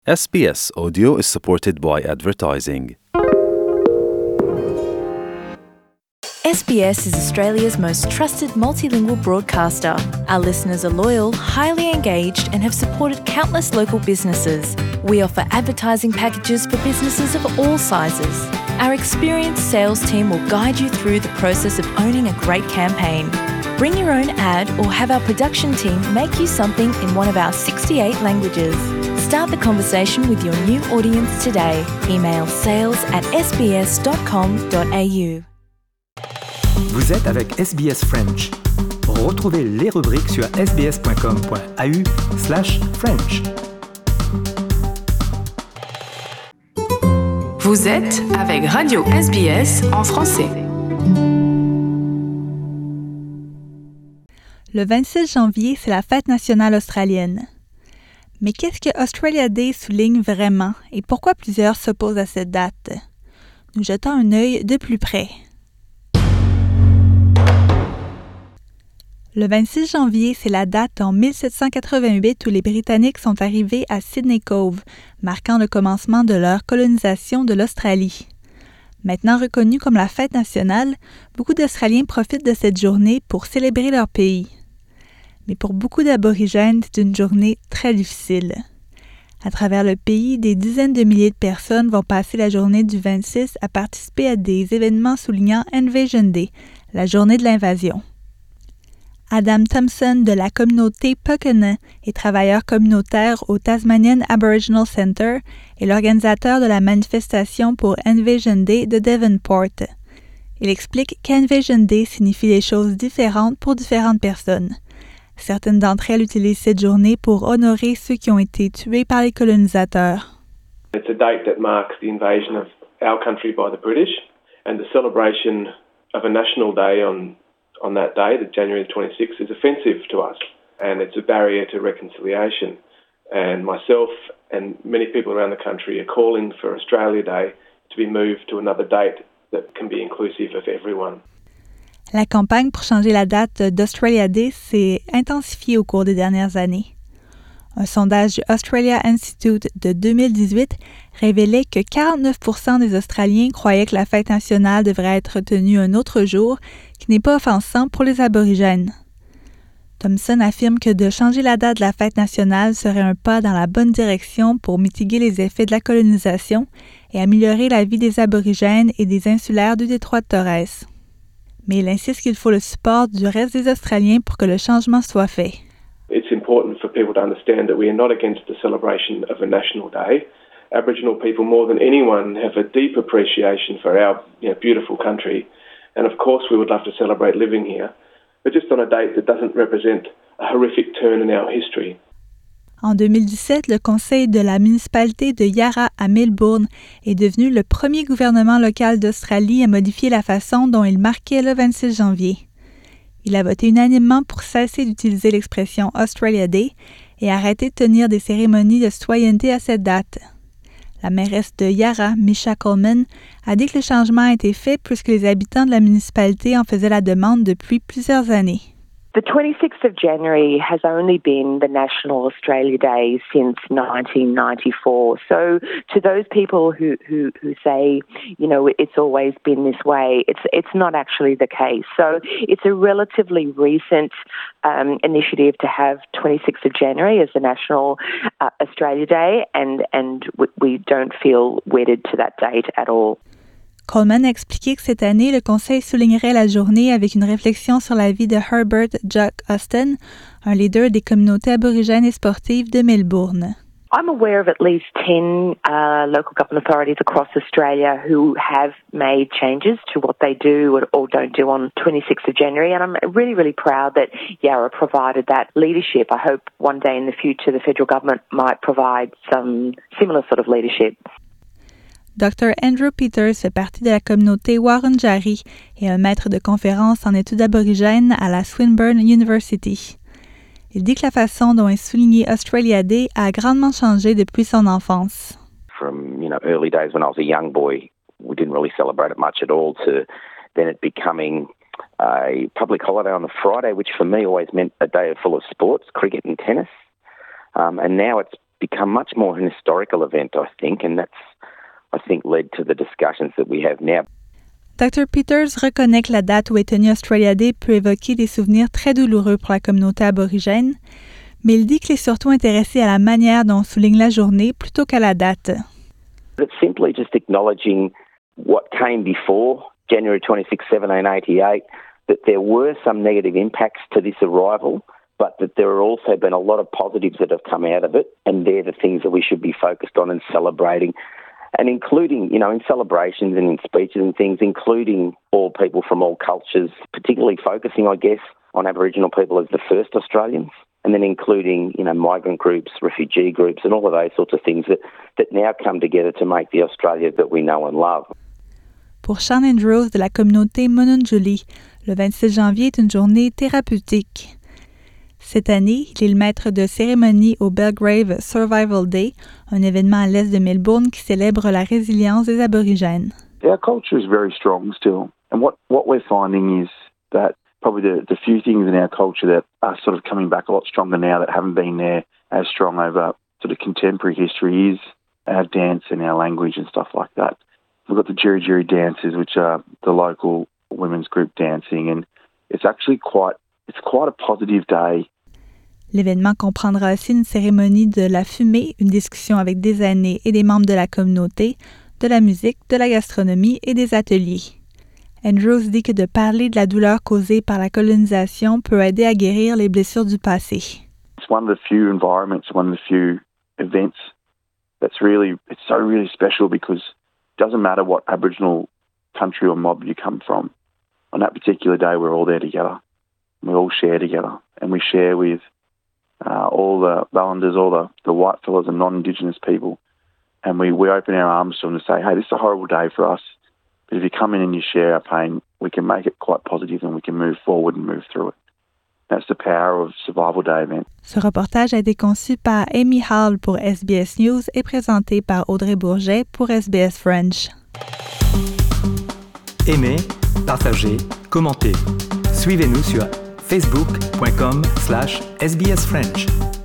SBS Audio is supported by advertising. SBS is Australia's most trusted multilingual broadcaster. Our listeners are loyal, highly engaged, and have supported countless local businesses. We offer advertising packages for businesses of all sizes. Our experienced sales team will guide you through the process of owning a great campaign. Bring your own ad or have our production team make you something in one of our 68 languages. Start the conversation with your new audience today. Email sales@sbs.com.au. Vous êtes avec SBS French. Retrouvez les rubriques sur sbs.com.au/French. Vous êtes avec Radio SBS en français. Le 26 janvier, c'est la fête nationale australienne. Mais qu'est-ce que Australia Day souligne vraiment et pourquoi plusieurs s'opposent à cette date? Nous jetons un œil de plus près. Le 26 janvier, c'est la date en 1788 où les Britanniques sont arrivés à Sydney Cove, marquant le commencement de leur colonisation de l'Australie. Maintenant reconnue comme la fête nationale, beaucoup d'Australiens profitent de cette journée pour célébrer leur pays. Mais pour beaucoup d'aborigènes, c'est une journée très difficile. À travers le pays, des dizaines de milliers de personnes vont passer la journée du 26 à participer à des événements soulignant Invasion Day, la journée de l'invasion. Adam Thompson de la communauté Pukenna est travailleur communautaire au Tasmanian Aboriginal Centre et l'organisateur de la manifestation pour Invasion Day de Devonport. Il explique qu'Invasion Day signifie des choses différentes pour différentes personnes. Certaines d'entre elles utilisent cette journée pour honorer ceux qui ont été tués par les colonisateurs. It's a date that marks the invasion of our country by the British, and the celebration of a national day on that day, the January 26th, is offensive to us, and it's a barrier to reconciliation. And myself and many people around the country are calling for Australia Day to be moved to another date that can be inclusive of everyone. La campagne pour changer la date d'Australia Day s'est intensifiée au cours des dernières années. Un sondage du Australia Institute de 2018 révélait que 49% des Australiens croyaient que la fête nationale devrait être tenue un autre jour qui n'est pas offensant pour les aborigènes. Thompson affirme que de changer la date de la fête nationale serait un pas dans la bonne direction pour mitiguer les effets de la colonisation et améliorer la vie des aborigènes et des insulaires du détroit de Torres. Mais il insiste qu'il faut le support du reste des Australiens pour que le changement soit fait. It's important for people to understand that we are not against the celebration of a national day. Aboriginal people, more than anyone, have a deep appreciation for our beautiful country. And of course we would love to celebrate living here, but just on a date that doesn't represent a horrific turn in our history. En 2017, le conseil de la municipalité de Yarra à Melbourne est devenu le premier gouvernement local d'Australie à modifier la façon dont il marquait le 26 janvier. Il a voté unanimement pour cesser d'utiliser l'expression Australia Day et arrêter de tenir des cérémonies de citoyenneté à cette date. La mairesse de Yarra, Misha Coleman, a dit que le changement a été fait puisque les habitants de la municipalité en faisaient la demande depuis plusieurs années. The 26th of January has only been the National Australia Day since 1994. So to those people who say, it's always been this way, it's not actually the case. So it's a relatively recent initiative to have 26th of January as the National Australia Day, and we don't feel wedded to that date at all. Coleman a expliqué que cette année, le Conseil soulignerait la journée avec une réflexion sur la vie de Herbert Jack Austin, un leader des communautés aborigènes et sportives de Melbourne. I'm aware of at least 10 local government authorities across Australia who have made changes to what they do or don't do on 26th of January, and I'm really, really proud that Yarra provided that leadership. I hope one day in the future the federal government might provide some similar sort of leadership. Dr. Andrew Peters fait partie de la communauté Wurundjeri et un maître de conférences en études aborigènes à la Swinburne University. Il dit que la façon dont est souligné Australia Day a grandement changé depuis son enfance. From, early days when I was a young boy, we didn't really celebrate it much at all, to then it becoming a public holiday on the Friday, which for me always meant a day full of sports, cricket and tennis. And now it's become much more an historical event, I think, and that's, I think, led to the discussions that we have now. Dr. Peters reconnaît que la date où est tenu Australia Day peut évoquer des souvenirs très douloureux pour la communauté aborigène, mais il dit qu'il est surtout intéressé à la manière dont on souligne la journée plutôt qu'à la date. It's simply just acknowledging what came before January 26, 1788, that there were some negative impacts to this arrival, but that there have also been a lot of positives that have come out of it, and they're the things that we should be focused on and celebrating. And including, in celebrations and in speeches and things, including all people from all cultures, particularly focusing, I guess, on Aboriginal people as the first Australians, and then including, migrant groups, refugee groups, and all of those sorts of things that now come together to make the Australia that we know and love. Pour Sean Andrews de la communauté Mununjuli, le 26 janvier est une journée thérapeutique. Cette année, il est le maître de cérémonie au Belgrave Survival Day, un événement à l'est de Melbourne qui célèbre la résilience des Aborigènes. Our culture is very strong still, and what we're finding is that probably the few things in our culture that are sort of coming back a lot stronger now that haven't been there as strong over sort of contemporary history is our dance and our language and stuff like that. We've got the Jiri Jiri dances, which are the local women's group dancing, and it's actually quite a positive day. L'événement comprendra aussi une cérémonie de la fumée, une discussion avec des aînés et des membres de la communauté, de la musique, de la gastronomie et des ateliers. Andrews dit que de parler de la douleur causée par la colonisation peut aider à guérir les blessures du passé. It's one of the few environments, one of the few events it's so really special because it doesn't matter what Aboriginal country or mob you come from. On that particular day, we're all there together. We all share together, and we share with all the Islanders, all the white fellas and non-Indigenous people, and we open our arms to them to say, hey, this is a horrible day for us, but if you come in and you share our pain, we can make it quite positive and we can move forward and move through it. That's the power of Survival Day event. Ce reportage a été conçu par Amy Hall pour SBS News et présenté par Audrey Bourget pour SBS French. Aimez, partagez, commentez. Suivez-nous sur facebook.com/sbsfrench.